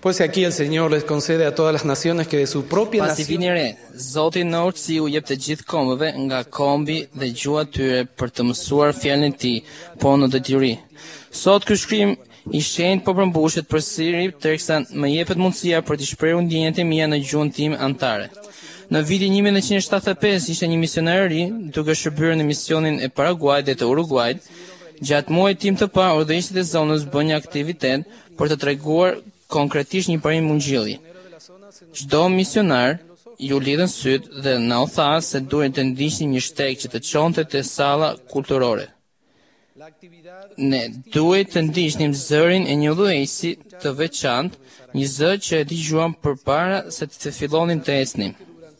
Pues aquí el Señor les concede a todas las naciones que de su propia Pasi nación vini re, Zoti në urtësi u jep të gjithë kombëve nga kombi dhe gjuha tyre për të mësuar fjalën e tij, po në detyri. Sot ky shkrim i shenjtë po përmbushet përsëri, derisa më jepet mundësia për të shprehur ndjenjat e mia në gjuhën time anëtare. Në vitin 1975 ishte një misionar i ri, duke shërbyer në misionin e Paraguajt dhe të Uruguajt. Gjatë muajit tim të parë, udhëheqësit e zonës bën një aktivitet për të treguar konkretisht një parim ungjilli. Çdo misionar ju lidhën syt dhe na u tha se duhet të ndiqnim një shteg që të çonte te salla kulturore. Ne duhet të ndiqnim zërin e një udhëheqësi të veçantë, një zë që e dëgjuam përpara se të fillonim të ecnim.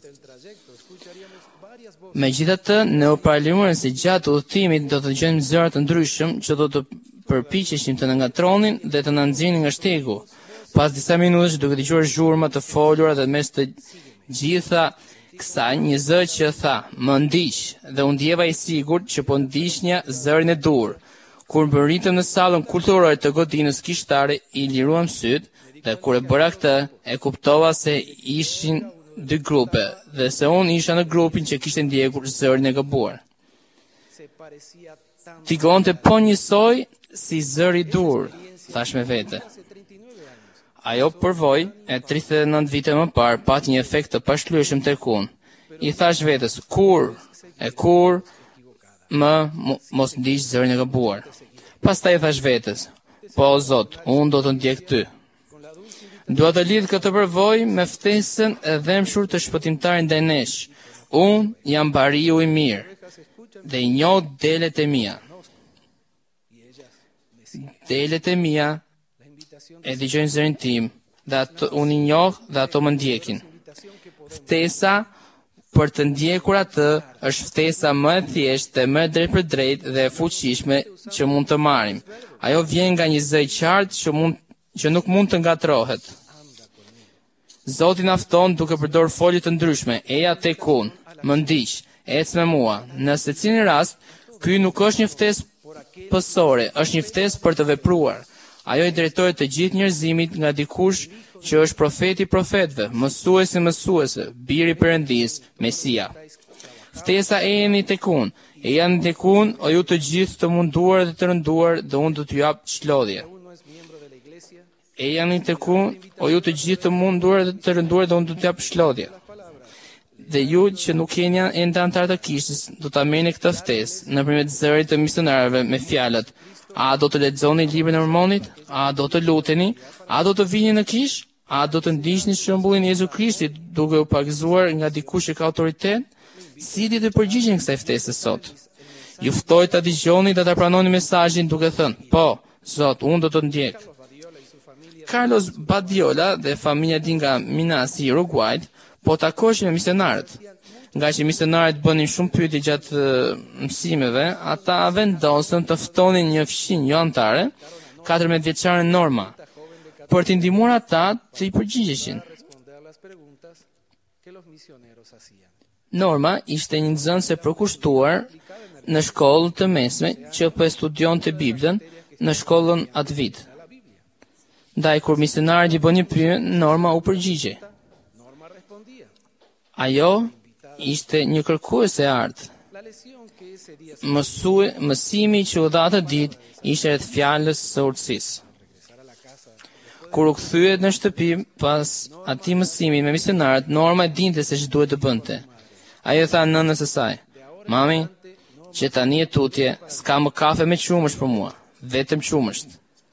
Megjithatë, ne u paralajmëruan se gjatë udhëtimit do të dëgjojmë zëra të ndryshëm që do të përpiqeshim të na ngatronin dhe të na nxjerrin nga shtegu. Pas disa minutash duke dëgjuar zhurma të folura dhe mes të gjitha kësaj një zë që tha, "Më ndiq", dhe u ndjeva i sigurt që po ndiqnja zërin e dur. Kur mbërritëm në sallën kulturore të godinës kishtare, i liruam syt dhe kur e bëra këtë, e kuptova se ishin dy grupe dhe se unë isha në grupin që kishte ndjekur zërin e gabuar. Tigonte po njësoj si zëri dur, thash me vete. Ajo përvoj e 39 vite më parë pati një efekt të pashlyeshëm tek unë. I thash vetes, kur mos ndiq zërin e gabuar. Pastaj i thash vetes, po o Zot, unë do të ndjek ty. Dua të lidh këtë përvojë me ftesën e dhemshur të shpëtimtarit ndaj nesh. Unë jam bariu i mirë dhe i njoh delet e mia. Delet e mia e dëgjojnë zërin tim, dhe unë i njoh dhe ato më ndjekin. Ftesa për të ndjekur atë është ftesa më e thjeshtë dhe më drejt për drejt dhe e fuqishme që mund të marrim. Ajo vjen nga një zë i qartë që nuk mund të ngatrohet. Zoti na fton duke përdorur folje të ndryshme, eja tek unë, më ndiq, ec me mua. Në secilin rast, ky nuk është një ftesë pësore, është një ftesë për të vepruar. Ajo i drejtohet të gjithë njerëzimit nga dikush që është profeti i profetëve, mësuesi mësuese, biri i Perëndis, Mesia. Ftesa e jeni tek unë, e janë tek unë, o ju të gjithë të munduar dhe të rënduar, dhe unë do t'ju jap çlodhje. E janë tek unë, o ju të gjithë të munduar dhe të rënduar, dhe unë do t'ju jap çlodhje. Dhe ju që nuk jeni ende antar të kishës, do ta merrni këtë ftesë nëpërmjet zërit të misionarëve me fjalët: a do të lexoni librin e Mormonit? A do të luteni? A do të vini në kishë? A do të ndiqni shembullin e Jezu Krishtit duke u pagëzuar nga dikush që ka autoritet? Si di të përgjigjen kësaj ftese sot? Ju ftoj ta dëgjoni dhe ta pranoni mesazhin duke thënë: "Po, Zot, unë do të ndjek." Carlos Badiola dhe familja di nga Minasi i Uruguajt po takoheshin me misionarët. Nga që misionarët bënin shumë pyetje gjatë mësimeve, ata vendosën të ftonin një fëmijë jo anëtare, 14 vjeçare Norma, për t'i ndihmuar ata të i përgjigjeshin. Norma ishte një nxënëse përkushtuar në shkollë të mesme që po e studionte Biblën në shkollën atë vit. Ndaj kur misionarët i bënin një pyetje, Norma u përgjigje. Ajo ishte një kërkuese e artë. Mësimi që u dha atë ditë ishte rreth fjalës së urtësisë. Kur u kthye në shtëpi pas atij mësimi me misionarët, Norma e dinte se ç'duhet të bënte. Ajo tha nënës së saj: "Mami, që tani e tutje, s'ka më kafe me qumësht për mua, vetëm qumësht."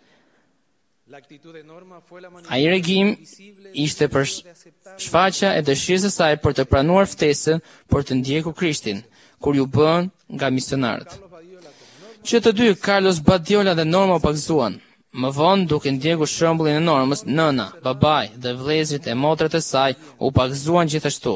Ai reagim ishte për shfaqja e dëshirës së saj për të pranuar ftesën për të ndjekur Krishtin, kur ju bën nga misionarët. Që të dy, Carlos Badiola dhe Norma u pagëzuan. Më vonë, duke ndjekur shembullin e Normës, nëna, babai dhe vëllezërit e motrat e saj u pagëzuan gjithashtu.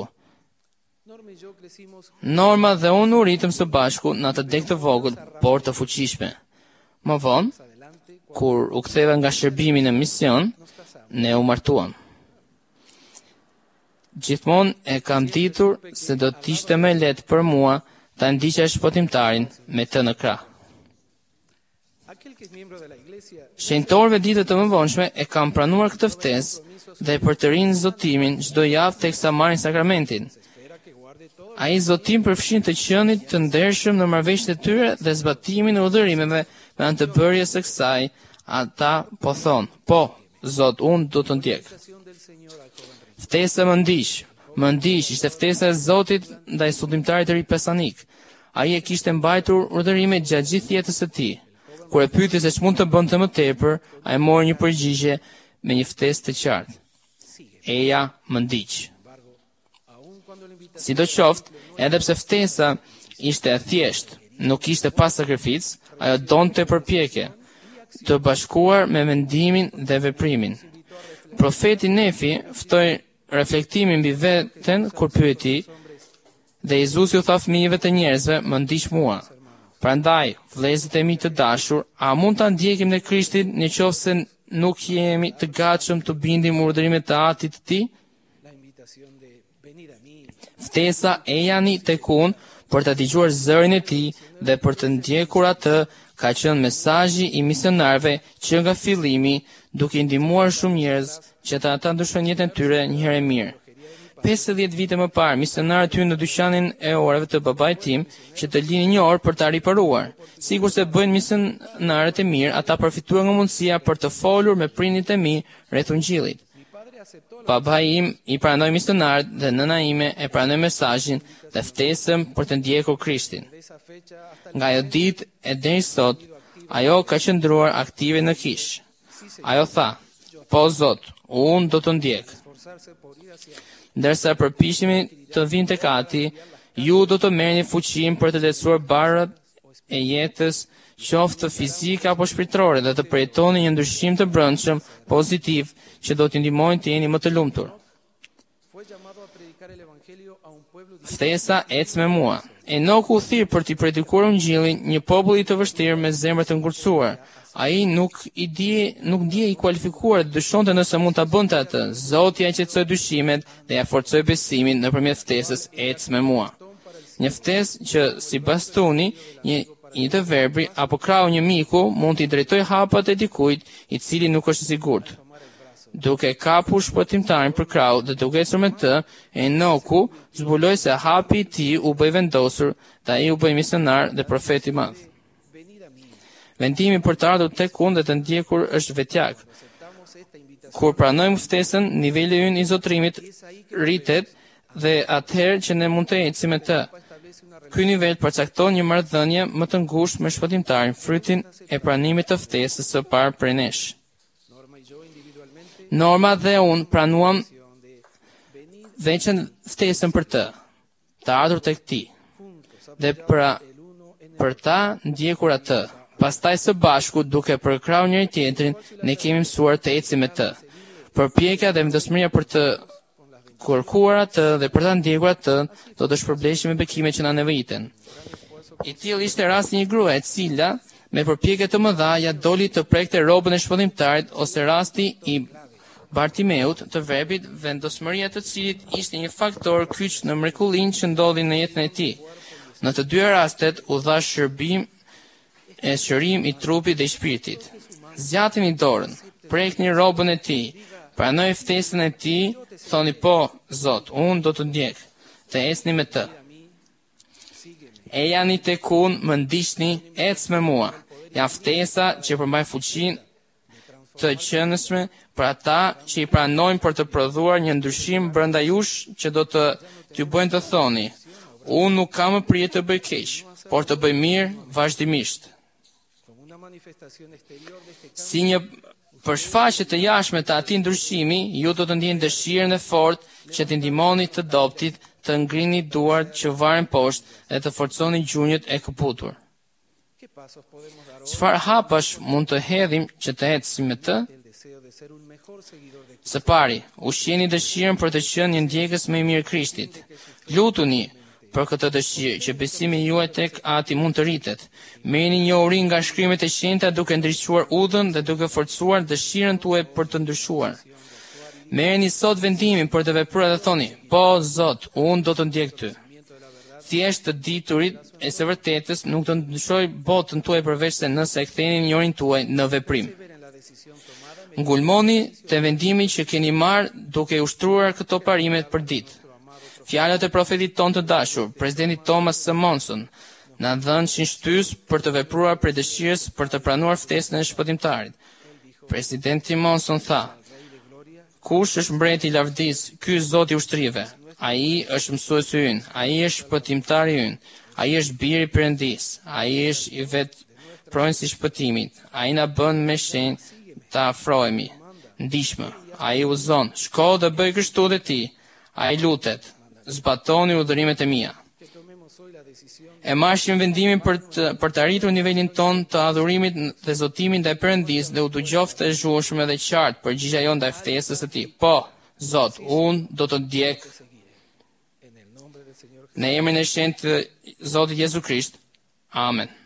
Norma dhe unë u ritëm së bashku në atë deg të vogël, por të fuqishme. Më vonë, kur u ktheva nga shërbimi në mision, ne u martuam. Gjithmonë e kam ditur se do t'ishte më lehtë për mua ta ndiqja shpëtimtarin me të në krah. Shenjtorëve ditët të mëvonshme e kanë pranuar këtë ftesë dhe për të rinë zotimin çdo javë teksa marrin sakramentin. Ai zotim përfshin të qenit të ndershëm në marrëveshjet e tyre dhe zbatimin e urdhërimeve me anë të bërjes së kësaj. Ata po thonë, po, Zot, unë do të ndjek. Ftesa më ndiq ishte ftesa e Zotit ndaj studiimtarit të ri pesanik. Ai e kishte mbajtur urdhërimet gjatë gjithë jetës së tij. Kur e pyeti se ç'mund të bënte më tepër, ai mori një përgjigje me një ftesë të qartë. Eja më ndiq. Sidoqoftë, edhe pse ftesa ishte e thjeshtë, nuk ishte pas sakrificë, ajo donte përpjekje të bashkuar me mendimin dhe veprimin. Profeti Nefi ftoi reflektimin mbi veten kur pyeti, dhe Jezusi u tha fëmijëve të njerëzve, më ndiq mua. Prandaj, vëllezërit e mi të dashur, a mund ta ndjekim ne Krishtin nëse nuk jemi të gatshëm të bindim urdhërimet të Atit të Tij? Ftesa e jani tek unë për të dëgjuar zërin e Tij dhe për të ndjekur atë ka qenë mesazhi i misionarëve që nga fillimi, duke i ndihmuar shumë njerëz që ata ndryshojnë jetën e tyre një herë mirë. 50 vite më parë, misionarët hyn në dyqanin e orëve të babait tim që të linin një orë për ta riparuar. Sikur se bëjnë misionarët e mirë, ata përfituan nga mundësia për të folur me prindit e mi rreth Ungjillit. Babai im i pranoi misionarët dhe nëna ime e pranoi mesazhin dhe ftesën për të ndjekur Krishtin. Nga ajo ditë e deri sot, ajo ka qëndruar aktive në kish. Ajo tha, po Zot, unë do të ndjek. Ndërsa përpiqemi të vinë tek Ati, ju do të merrni fuqinë për të lehtësuar barrat e jetës, qoftë fizike apo shpirtërore, dhe të përjetoni një ndryshim të brendshëm pozitiv që do t'i ndihmojnë të jeni më të lumtur. Ftesa ec me mua. Enoku u thirr për t'i predikuar Ungjillin një populli të vështirë me zemër të ngurcuar. Ai nuk ndjej i kualifikuar dhe dëshonte nëse mund ta bënte atë. Zoti ia qetësoi dyshimet dhe ia forcoi besimin nëpërmjet ftesës ec me mua. Një ftesë që si bastuni, një të verbri apo krau një miku mund t'i drejtoj hapat e dikujt i cili nuk është i sigurt. Duke kapur shpëtimtarin për krau dhe duke ecur me të, Enoku zbuloi se hapi i tij u bë vendosur dhe ai u bë misionar dhe profet i madh. Vendimi për të ardhur tek unë dhe të ndjekur është vetjak. Kur pranojmë ftesën, niveli ynë i zotërimit rritet dhe atëherë që ne mund të ecim me të. Ky nivel përcakton një marrëdhënie më të ngushtë me shpëtimtarin, frytin e pranimit të ftesës së parë prej nesh. Norma dhe unë pranuam veçën ftesën për të ardhur tek ti, dhe për ta ndjekur atë. Pastaj së bashku, duke përkrahur njëri tjetrin, ne kemi mësuar të ecim me të. Përpjekja dhe vendosmëria për të kërkuar atë dhe për ta ndjekur atë do të shpërbleshim me bekimet që na nevojiten. I tillë ishte rasti një grue e cila me përpjekje të mëdha ja doli të prekte rrobën e shpëtimtarit, ose rasti i Bartimeut të verbit, vendosmëria të cilit ishte një faktor kyç në mrekullinë që ndodhi në jetën e tij. Në të dyja rastet u dha shërim i trupit dhe i shpirtit. Zgjatini dorën, prekni rrobën e tij, pranoi ftesën e tij, thoni po, Zot, unë do të ndjek, të ecni me të. E jani tek unë, më ndiqni, ec me mua. Ja ftesa që përmbajnë fuqinë të qëndrueshme për ata që i pranojnë për të prodhuar një ndryshim brenda jush që do të t'ju bëjnë të thoni, unë nuk kam më prije të bëj keq, por të bëj mirë vazhdimisht. Si një përshfaqje të jashtme të atij ndryshimi, ju do të ndjeni dëshirën e fortë që t'i ndihmoni të dobtit, të ngrini duart që varen poshtë dhe të forconi gjunjët e këputur. Çfarë hapash mund të hedhim që të ecim me të? Së pari, ushqeni dëshirën për të qenë një ndjekës më i mirë Krishtit. Lutuni për këtë dëshirë që besimi juaj tek Ati mund të rritet. Merrni një uri nga shkrimet e shenjta duke ndriçuar udhën dhe duke forcuar dëshirën tuaj për të ndryshuar. Merrni sot vendimin për të vepruar dhe thoni, po Zot, unë do të ndjek ty. thjesht të diturit e së vërtetës nuk të ndryshoj botën tuaj përveç se nëse e ktheni njërin tuaj në veprim. Ngulmoni të vendimi që keni marrë duke ushtruar këto parimet për ditë. Fjalët e profetit ton të dashur, presidenti Thomas S. Monson, na dhënë shtys për të vepruar për dëshirës për të pranuar ftesën e shpëtimtarit. Presidenti Monson tha: "Kush është mbreti i lavdisë? Ky Zoti i ushtrive. Ai është mësuesi ynë, ai është shpëtimtari ynë, ai është biri i Perëndisë, ai është i vetë pronësi i shpëtimit, ai na bën me shenjë të afrohemi, ndihmë, ai uzon, shko dhe bëj kështu dhe ti, ai lutet, zbatoni udhërimet e mia." E marrshim vendimin për të arritur nivelin ton të adhurimit dhe zotimin ndaj Perëndisë dhe u dëgjofte e zhurshme dhe qartë përgjigjja jonë ndaj ftesës së tij. Po, Zot, unë do të ndjek në emrin e shenjtë të Zotit Jezu Krisht. Amen.